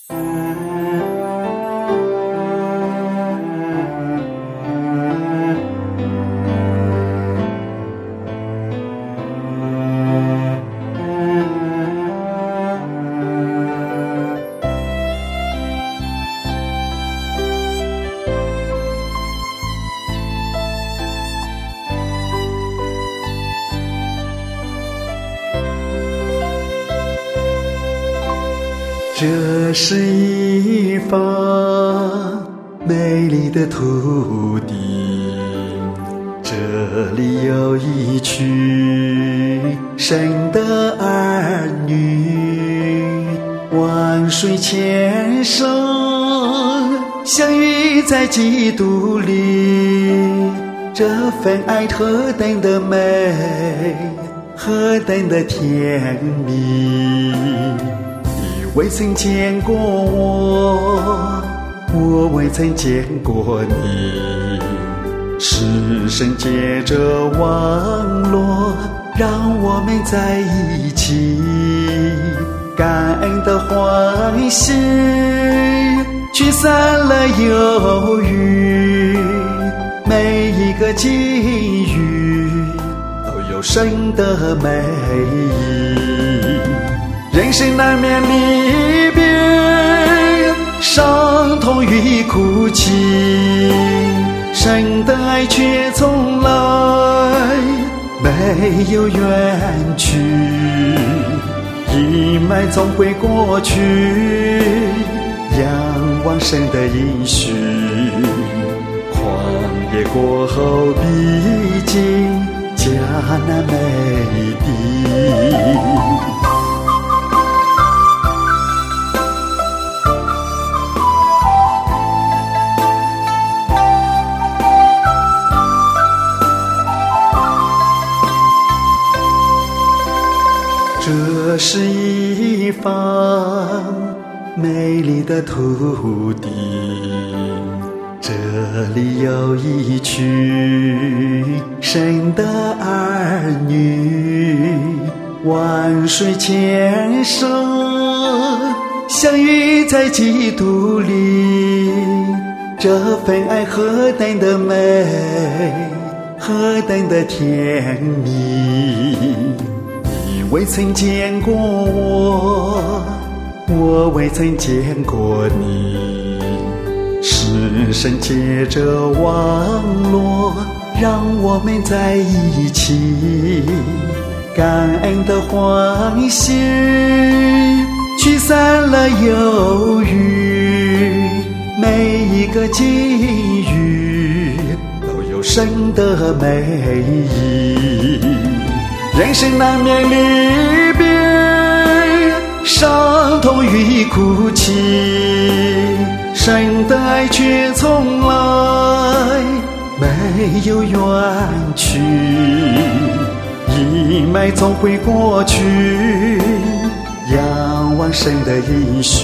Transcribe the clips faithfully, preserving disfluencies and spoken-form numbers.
这是一方美丽的土地，这里有一群神的儿女，万水千山相遇在基督里，这份爱何等的美，何等的甜蜜。未曾见过我，我未曾见过你，是神借着网络让我们在一起，感恩的欢喜驱散了忧郁，每一个际遇都有神的美意。人生难免离别，伤痛与哭泣，神的爱却从来没有远去，阴霾总会过去，仰望神的应许，旷野过后必经迦南美地。这是一方美丽的土地，这里有一群神的儿女，万水千山相遇在基督里，这份爱何等的美，何等的甜蜜。未曾见过我，我未曾见过你，是神借着网络让我们在一起，感恩的欢喜驱散了忧郁，每一个际遇都有神的美意。人生难免离别，伤痛与哭泣，神的爱却从来没有远去，阴霾总会过去，仰望神的应许，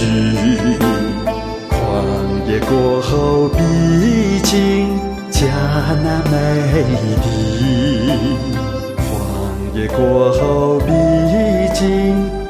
旷野过后必经迦南美地，夜过后必经